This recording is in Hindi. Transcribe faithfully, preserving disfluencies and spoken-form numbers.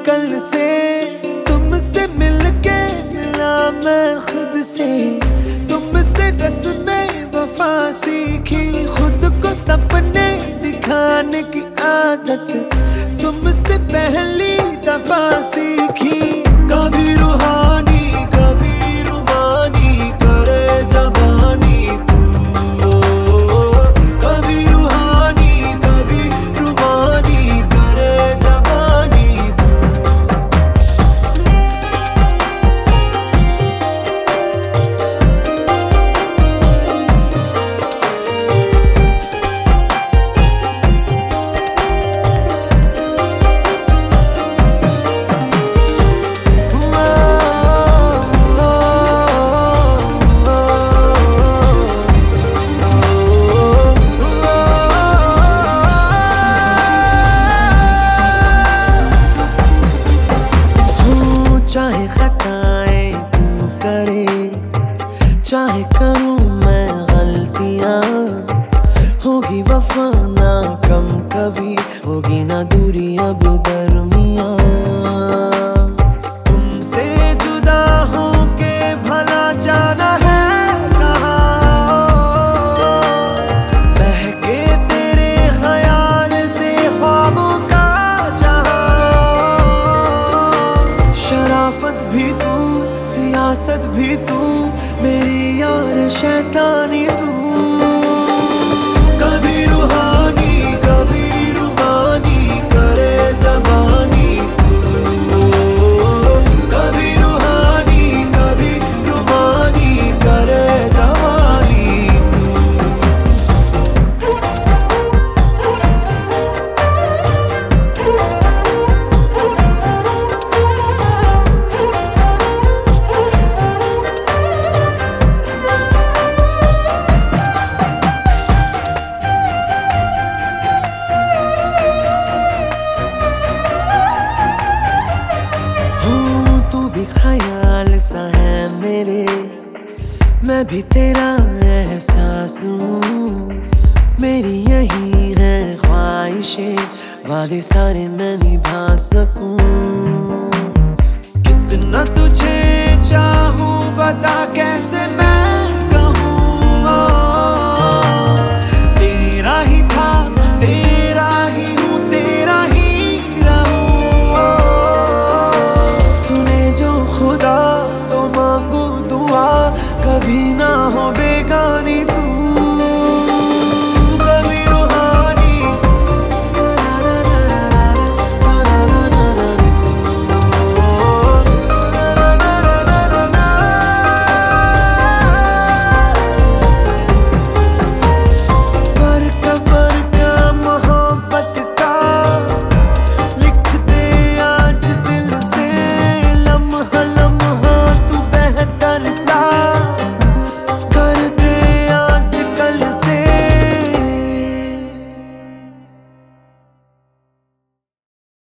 कल से तुमसे मिलके मिला मैं खुद से, तुमसे रस्में वफा सीखी, खुद को सपने दिखाने की आदत तुमसे पहली दफा सीखी। कभी रूहानी कभी रुमानी करे जबानी तू, कभी रूहानी कभी रुमानी करे जबानी तू। चाहे खताएं तू करे, चाहे करूं मैं गलतियां, होगी वफा ना कम कभी, होगी ना दूरी अब दरमियां। तुमसे जुदा होके भला जाना है कहाँ, बहके तेरे ख्याल से ख्वाबों का जहां। शराफत भी तू सियासत भी तू, मेरी यार शैतानी तू। कभी रूहानी कभी रुमानी करे जबानी तू, कभी रूहानी कभी रुमानी करे जबानी ख्याल सा है मेरे, मैं भी तेरा एहसास हूँ। मेरी यही है ख्वाहिशें, वादे सारे मैं निभा सकूं। कितना तुझे चाहूँ बता कैसे मैं